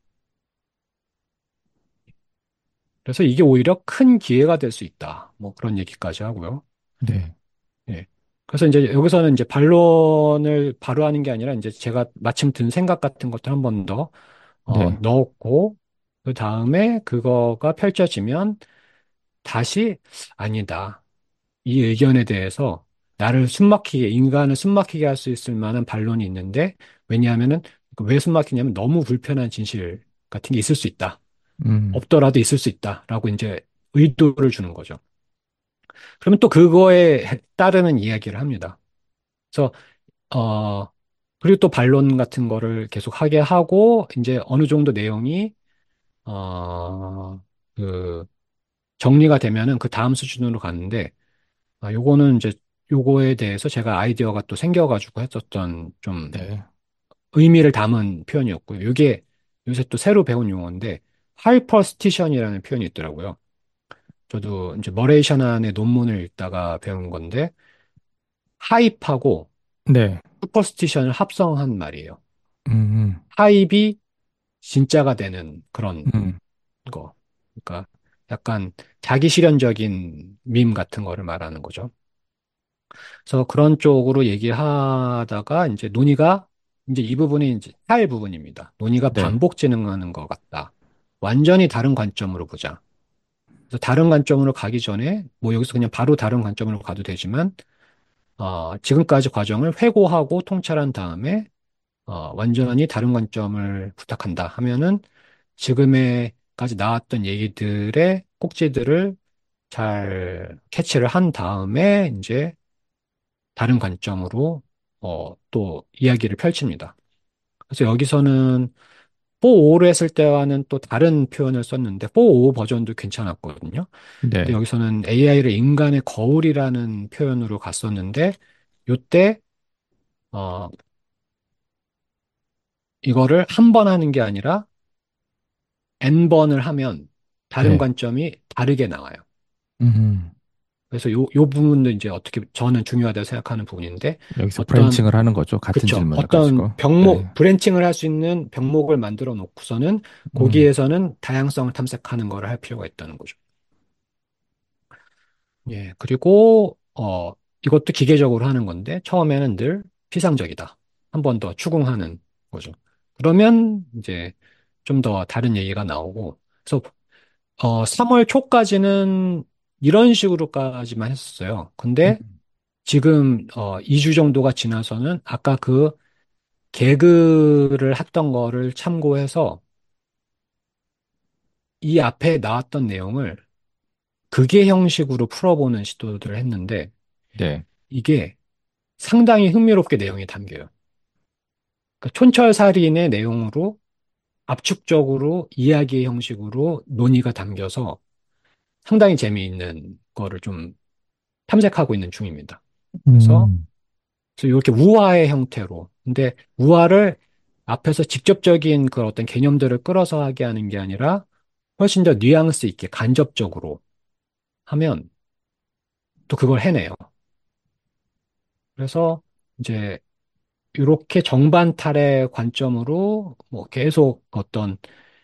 그래서 이게 오히려 큰 기회가 될 수 있다. 뭐 그런 얘기까지 하고요. 네, 예. 그래서 이제 여기서는 이제 반론을 바로 하는 게 아니라 이제 제가 마침 든 생각 같은 것도 한 번 더, 어, 네, 넣었고, 그 다음에 그거가 펼쳐지면 다시 아니다. 이 의견에 대해서 나를 숨막히게, 인간을 숨막히게 할 수 있을 만한 반론이 있는데, 왜냐하면은, 왜 숨막히냐면 너무 불편한 진실 같은 게 있을 수 있다. 음, 없더라도 있을 수 있다. 라고 이제 의도를 주는 거죠. 그러면 또 그거에 따르는 이야기를 합니다. 그래서, 어, 그리고 또 반론 같은 거를 계속 하게 하고, 이제 어느 정도 내용이, 어, 그, 정리가 되면은 그 다음 수준으로 가는데, 아, 요거는 이제 요거에 대해서 제가 아이디어가 또 생겨가지고 했었던 좀 네, 의미를 담은 표현이었고요. 이게 요새 또 새로 배운 용어인데 하이퍼스티션이라는 표현이 있더라고요. 저도 이제 머레이 샤난의 논문을 읽다가 배운 건데 하입하고 네, 슈퍼스티션을 합성한 말이에요. 음, 하입이 진짜가 되는 그런 음, 거. 그러니까 약간 자기 실현적인 밈 같은 거를 말하는 거죠. 그래서 그런 쪽으로 얘기하다가 이제 논의가 이제 이 부분이 이제 할 부분입니다. 논의가 네, 반복 진행하는 것 같다. 완전히 다른 관점으로 보자. 그래서 다른 관점으로 가기 전에 뭐 여기서 그냥 바로 다른 관점으로 가도 되지만 어, 지금까지 과정을 회고하고 통찰한 다음에 어, 완전히 다른 관점을 부탁한다 하면은 지금에까지 나왔던 얘기들의 꼭지들을 잘 캐치를 한 다음에 이제 다른 관점으로 어, 또 이야기를 펼칩니다. 그래서 여기서는 포오를 했을 때와는 또 다른 표현을 썼는데 포오 버전도 괜찮았거든요. 근데 네, 여기서는 에이아이를 인간의 거울이라는 표현으로 갔었는데 요때 어, 이거를 한 번 하는 게 아니라 N번을 하면 다른 네, 관점이 다르게 나와요. 음, 그래서 요, 요 부분도 이제 어떻게 저는 중요하다고 생각하는 부분인데 여기서 어떤 브랜칭을 하는 거죠. 같은 그쵸. 질문을 어떤 가지고. 네, 병목, 브랜칭을 할 수 있는 병목을 만들어 놓고서는 음, 거기에서는 다양성을 탐색하는 걸 할 필요가 있다는 거죠. 예. 그리고, 어, 이것도 기계적으로 하는 건데, 처음에는 늘 피상적이다. 한 번 더 추궁하는 거죠. 그러면 이제 좀 더 다른 얘기가 나오고, 그래서, 어, 삼월 초까지는 이런 식으로까지만 했었어요. 근데 음. 지금 어, 이 주 정도가 지나서는 아까 그 개그를 했던 거를 참고해서 이 앞에 나왔던 내용을 극의 형식으로 풀어보는 시도를 했는데 네, 이게 상당히 흥미롭게 내용이 담겨요. 그러니까 촌철살인의 내용으로 압축적으로 이야기의 형식으로 논의가 담겨서 상당히 재미있는 거를 좀 탐색하고 있는 중입니다. 그래서, 음, 그래서 이렇게 우화의 형태로. 근데 우화를 앞에서 직접적인 그 어떤 개념들을 끌어서 하게 하는 게 아니라 훨씬 더 뉘앙스 있게 간접적으로 하면 또 그걸 해내요. 그래서 이제 이렇게 정반탈의 관점으로 뭐 계속 어떤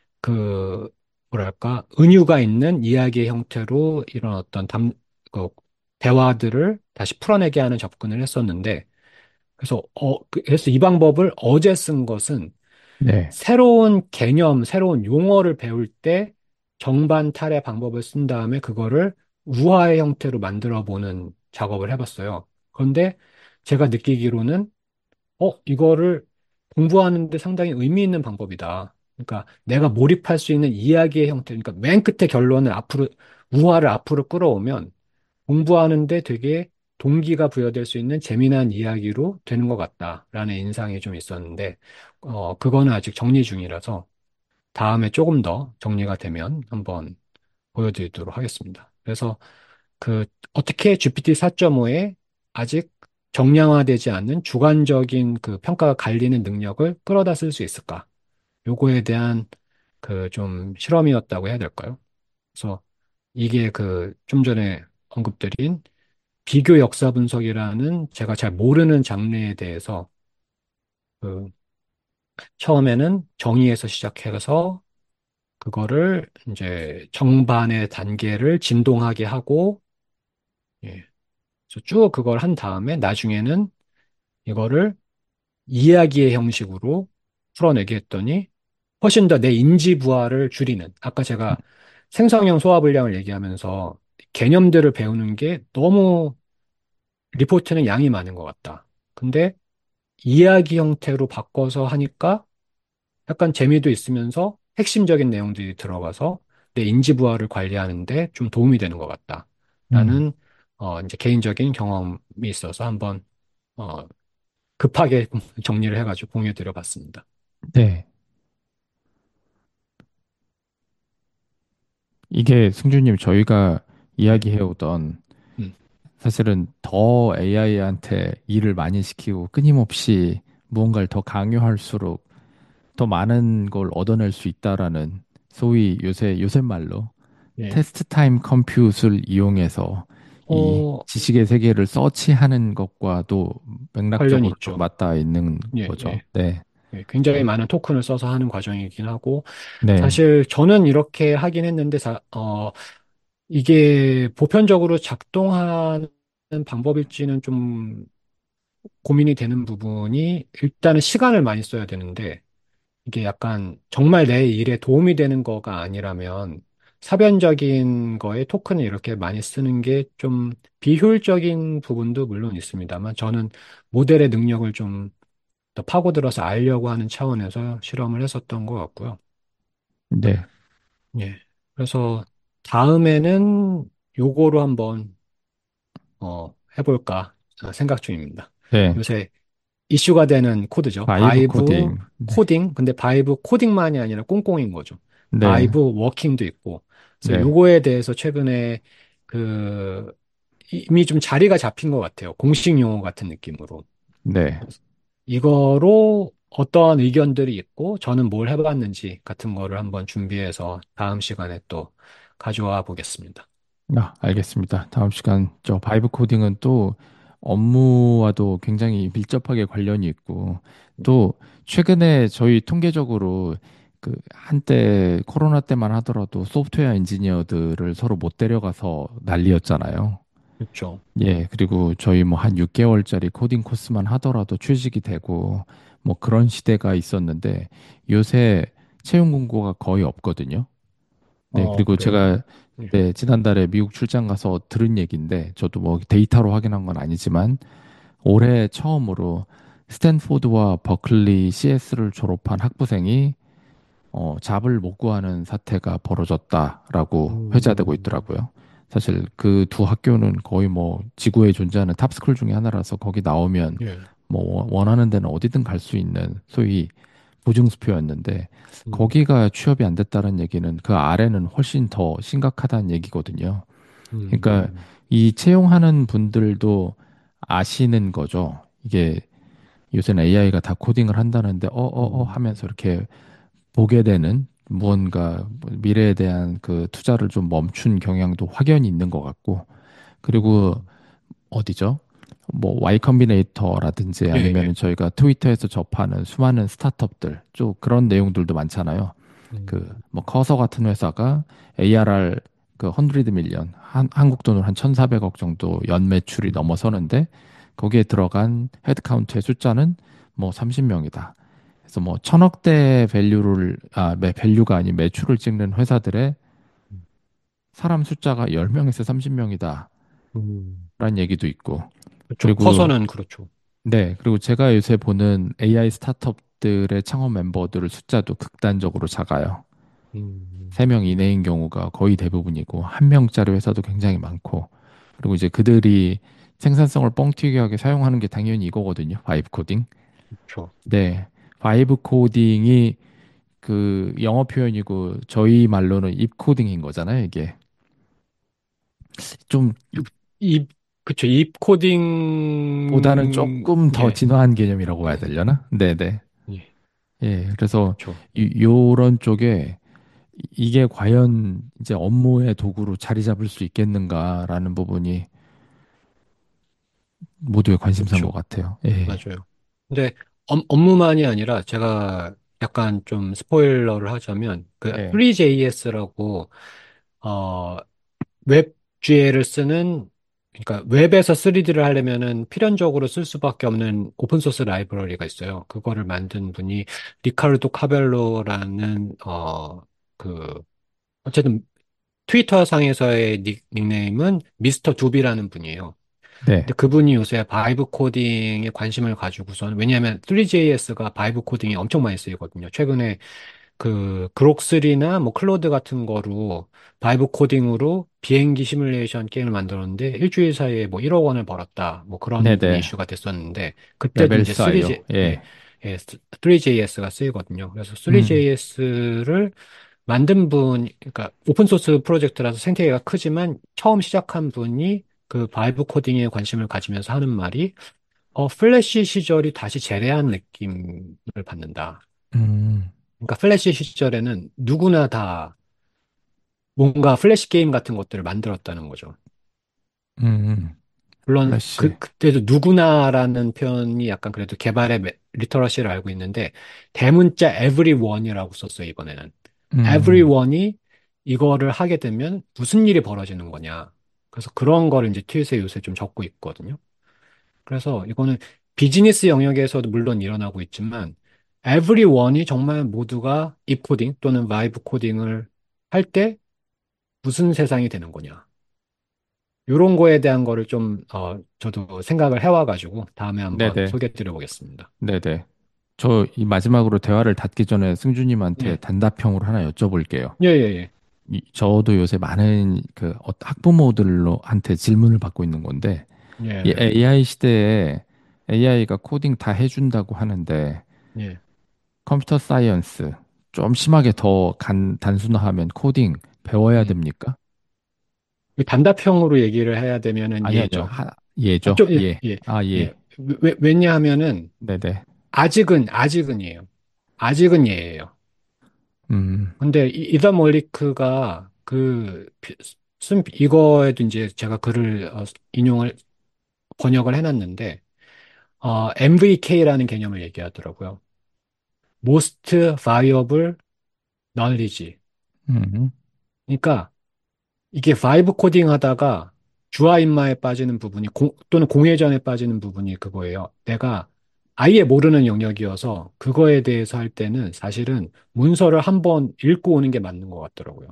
그 뭐랄까 은유가 있는 이야기의 형태로 이런 어떤 담, 그 대화들을 다시 풀어내게 하는 접근을 했었는데 그래서 어 그- 그래서 이 방법을 어제 쓴 것은 네, 새로운 개념, 새로운 용어를 배울 때 정반탈의 방법을 쓴 다음에 그거를 우화의 형태로 만들어 보는 작업을 해봤어요. 그런데 제가 느끼기로는 어, 이거를 공부하는데 상당히 의미 있는 방법이다. 그러니까 내가 몰입할 수 있는 이야기의 형태, 그러니까 맨 끝에 결론을 앞으로, 우화를 앞으로 끌어오면 공부하는데 되게 동기가 부여될 수 있는 재미난 이야기로 되는 것 같다라는 인상이 좀 있었는데, 어, 그거는 아직 정리 중이라서 다음에 조금 더 정리가 되면 한번 보여드리도록 하겠습니다. 그래서 그 어떻게 지피티 사 점 오에 아직 정량화되지 않는 주관적인 그 평가가 갈리는 능력을 끌어다 쓸 수 있을까? 요거에 대한 그 좀 실험이었다고 해야 될까요? 그래서 이게 그 좀 전에 언급드린 비교 역사 분석이라는 제가 잘 모르는 장르에 대해서 그 처음에는 정의에서 시작해서 그거를 이제 정반의 단계를 진동하게 하고 예. 그래서 쭉 그걸 한 다음에 나중에는 이거를 이야기의 형식으로 풀어내게 했더니 훨씬 더 내 인지 부하를 줄이는 아까 제가 생성형 소화불량을 얘기하면서 개념들을 배우는 게 너무 리포트는 양이 많은 것 같다. 근데 이야기 형태로 바꿔서 하니까 약간 재미도 있으면서 핵심적인 내용들이 들어가서 내 인지 부하를 관리하는데 좀 도움이 되는 것 같다. 음, 라는 어 이제 개인적인 경험이 있어서 한번 어 급하게 정리를 해가지고 공유 드려봤습니다. 네. 이게 승주님 저희가 네. 이야기해오던 음, 사실은 더 에이아이한테 일을 많이 시키고 끊임없이 무언가를 더 강요할수록 더 많은 걸 얻어낼 수 있다라는 소위 요새 요새 말로 네. 테스트 타임 컴퓨트를 이용해서 이 어, 지식의 세계를 서치하는 것과도 관련이 맥락적으로 좀 있죠. 맞닿아 있는 예, 거죠. 예. 네. 예, 굉장히 많은 토큰을 써서 하는 과정이긴 하고, 네. 사실 저는 이렇게 하긴 했는데, 사- 어, 이게 보편적으로 작동하는 방법일지는 좀 고민이 되는 부분이, 일단은 시간을 많이 써야 되는데, 이게 약간 정말 내 일에 도움이 되는 거가 아니라면, 사변적인 거에 토큰을 이렇게 많이 쓰는 게 좀 비효율적인 부분도 물론 있습니다만, 저는 모델의 능력을 좀 더 파고들어서 알려고 하는 차원에서 실험을 했었던 것 같고요. 네. 예. 그래서 다음에는 요거로 한번 어, 해볼까 생각 중입니다. 네. 요새 이슈가 되는 코드죠. 바이브 바이브 코딩. 네. 코딩. 근데 바이브 코딩만이 아니라 꽁꽁인 거죠. 네. 바이브 워킹도 있고. 그래서 네. 요거에 대해서 최근에 그 이미 좀 자리가 잡힌 것 같아요. 공식 용어 같은 느낌으로. 네. 이거로 어떠한 의견들이 있고 저는 뭘 해봤는지 같은 거를 한번 준비해서 다음 시간에 또 가져와 보겠습니다. 아, 알겠습니다. 다음 시간 저 바이브 코딩은 또 업무와도 굉장히 밀접하게 관련이 있고 또 최근에 저희 통계적으로 그 한때 코로나 때만 하더라도 소프트웨어 엔지니어들을 서로 못 데려가서 난리였잖아요. 그렇죠. 예, 그리고 저희 뭐 한 육 개월짜리 코딩 코스만 하더라도 취직이 되고 뭐 그런 시대가 있었는데 요새 채용 공고가 거의 없거든요. 네, 어, 그리고 그래요? 제가 네. 네, 지난달에 미국 출장 가서 들은 얘기인데, 저도 뭐 데이터로 확인한 건 아니지만, 올해 처음으로 스탠포드와 버클리 씨에스를 졸업한 학부생이 어, 잡을 못 구하는 사태가 벌어졌다라고 회자되고 음, 있더라고요. 사실 그 두 학교는 거의 뭐 지구에 존재하는 탑스쿨 중에 하나라서 거기 나오면 예. 뭐 원- 원하는 데는 어디든 갈 수 있는 소위 보증수표였는데 음, 거기가 취업이 안 됐다는 얘기는 그 아래는 훨씬 더 심각하다는 얘기거든요. 그러니까 음, 이 채용하는 분들도 아시는 거죠. 이게 요새는 에이아이가 다 코딩을 한다는데 어, 어, 어 음, 하면서 이렇게 보게 되는 무언가 미래에 대한 그 투자를 좀 멈춘 경향도 확연히 있는 것 같고 그리고 음. 어디죠? 뭐 Y 컴비네이터라든지 예, 아니면은 예. 저희가 트위터에서 접하는 수많은 스타트업들 좀 그런 내용들도 많잖아요. 그 음, 뭐 커서 같은 회사가 에이아르알 그 백 밀리언 한, 한국 돈으로 한 천사백억 정도 연 매출이 음, 넘어서는데 거기에 들어간 헤드카운트의 숫자는 뭐 삼십 명이다. 그래서 뭐 천억대 밸류를 아, 매 밸류가 아닌 매출을 찍는 회사들의 사람 숫자가 열 명에서 삼십 명이다라는 음. 얘기도 있고 그렇죠. 그리고 커서는 그렇죠. 네, 그리고 제가 요새 보는 에이아이 스타트업들의 창업 멤버들 숫자도 극단적으로 작아요. 음, 세 명 이내인 경우가 거의 대부분이고, 한 명짜리 회사도 굉장히 많고, 그리고 이제 그들이 생산성을 뻥튀기 하게 사용하는 게 당연히 이거거든요. 바이브 코딩. 그렇죠. 네. 바이브 코딩이 그 영어 표현이고, 저희 말로는 입 코딩인 거잖아요, 이게. 좀, 입, 그쵸. 입 보다는 코딩, 조금 더 예, 진화한 개념이라고 해야 예, 되려나? 네네. 예. 예, 그래서 그쵸. 이- 요런 쪽에 이게 과연 이제 업무의 도구로 자리 잡을 수 있겠는가라는 부분이 모두의 관심사인 것 그쵸. 같아요. 예, 맞아요. 근데 업, 업무만이 아니라 제가 약간 좀 스포일러를 하자면 그 네, 쓰리제이에스라고 어 웹지에이를 쓰는 그러니까 웹에서 쓰리디를 하려면은 필연적으로 쓸 수밖에 없는 오픈 소스 라이브러리가 있어요. 그거를 만든 분이 리카르도 카벨로라는 어 그 어쨌든 트위터 상에서의 닉, 닉네임은 미스터 두비라는 분이에요. 네, 근데 그분이 요새 바이브 코딩에 관심을 가지고선, 왜냐하면 쓰리제이에스가 바이브 코딩이 엄청 많이 쓰이거든요. 최근에 그 그록삼이나 뭐 클로드 같은 거로 바이브 코딩으로 비행기 시뮬레이션 게임을 만들었는데 일주일 사이에 뭐 일억 원을 벌었다. 뭐 네, 그런 분이 네. 이슈가 됐었는데 그때도 이제 레벨사요. 쓰리제이, 예, 예, 예, 쓰리제이에스가 쓰이거든요. 그래서 음, 쓰리제이에스를 만든 분, 그러니까 오픈소스 프로젝트라서 생태계가 크지만 처음 시작한 분이 그 바이브 코딩에 관심을 가지면서 하는 말이 어, 플래시 시절이 다시 재래한 느낌을 받는다. 음, 그러니까 플래시 시절에는 누구나 다 뭔가 플래시 게임 같은 것들을 만들었다는 거죠. 음, 물론 플래시. 그 그때도 누구나라는 표현이 약간 그래도 개발의 메- 리터러시를 알고 있는데 대문자 everyone이라고 썼어요, 이번에는. 음, everyone이 이거를 하게 되면 무슨 일이 벌어지는 거냐. 그래서 그런 거를 이제 트윗에 요새 좀 적고 있거든요. 그래서 이거는 비즈니스 영역에서도 물론 일어나고 있지만 everyone이 정말 모두가 이 코딩 또는 바이브 코딩을 할 때 무슨 세상이 되는 거냐. 이런 거에 대한 거를 좀, 어, 저도 생각을 해와가지고 다음에 한번 네네, 소개해 드려 보겠습니다. 네네. 저 이 마지막으로 대화를 닫기 전에 승주님한테 예, 단답형으로 하나 여쭤볼게요. 예, 예, 이- 저도 요새 많은 그 어- 학부모들로 한테 질문을 받고 있는 건데, 예, 이 예, 에이아이 시대에 에이아이가 코딩 다 해준다고 하는데, 예. 컴퓨터 사이언스 좀 심하게 더 간, 단순화하면 코딩 배워야 음. 됩니까? 이 단답형으로 얘기를 해야 되면은 아니요, 아니요. 예죠. 하, 아, 예죠. 좀, 예, 예. 예, 아, 예. 예. 왜, 왜냐하면은 네네. 아직은, 아직은이에요. 아직은 예예요. 음, 근데 이- 이더 몰리크가 그 피- 쓴 이거에도 이제 제가 글을 어, 인용을 번역을 해놨는데 어, 엠브이케이라는 개념을 얘기하더라고요. Most Valuable Knowledge. 음, 그러니까 이게 바이브 코딩 하다가 주화인마에 빠지는 부분이 공- 또는 공회전에 빠지는 부분이 그거예요. 내가 아예 모르는 영역이어서 그거에 대해서 할 때는 사실은 문서를 한번 읽고 오는 게 맞는 것 같더라고요.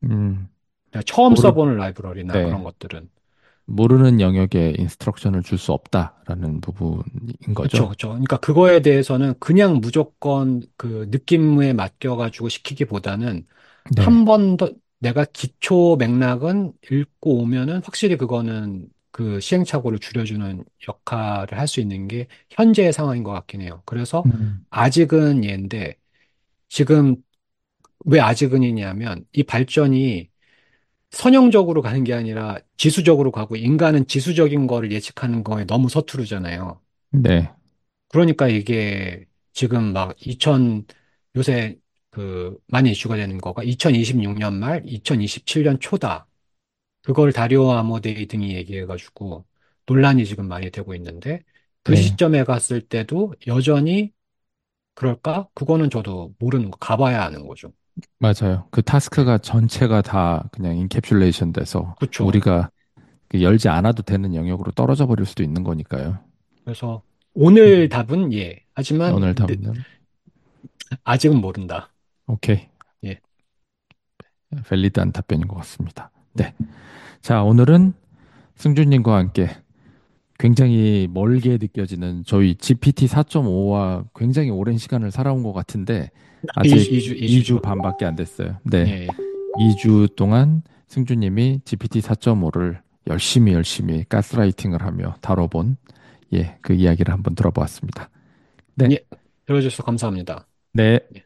음, 내가 처음 모르, 써보는 라이브러리나 그런 네. 것들은. 모르는 영역에 인스트럭션을 줄 수 없다라는 부분인 그쵸, 거죠. 그쵸. 그러니까 그거에 대해서는 그냥 무조건 그 느낌에 맡겨가지고 시키기보다는 네, 한 번 더 내가 기초 맥락은 읽고 오면은 확실히 그거는 그 시행착오를 줄여주는 역할을 할 수 있는 게 현재의 상황인 것 같긴 해요. 그래서 음, 아직은 얘인데 지금 왜 아직은이냐면 이 발전이 선형적으로 가는 게 아니라 지수적으로 가고 인간은 지수적인 거를 예측하는 거에 너무 서투르잖아요. 네, 그러니까 이게 지금 막 이천 요새 그 많이 이슈가 되는 거가 이천이십육 년 말, 이천이십칠 년 초다. 그걸 다리오 아모데이 등이 얘기해가지고 논란이 지금 많이 되고 있는데 그 네, 시점에 갔을 때도 여전히 그럴까? 그거는 저도 모르는 거, 가봐야 아는 거죠. 맞아요. 그 네. 타스크가 전체가 다 그냥 인캡슐레이션 돼서 그렇죠. 우리가 그 열지 않아도 되는 영역으로 떨어져 버릴 수도 있는 거니까요. 그래서 오늘 음, 답은 예. 하지만 오늘 네, 답은 아직은 모른다. 오케이. 예. 밸리드한 답변인 것 같습니다. 네. 자, 오늘은 승준님과 함께 굉장히 멀게 느껴지는 저희 지피티 사 점 오와 굉장히 오랜 시간을 살아온 것 같은데 아직 이 주, 이 이 주 주죠. 반밖에 안 됐어요. 네. 예. 이 주 동안 승주님이 지피티 사 점 오를 열심히 열심히 가스라이팅을 하며 다뤄본 예, 그 이야기를 한번 들어보았습니다. 네. 예. 들어주셔서 감사합니다. 네. 예.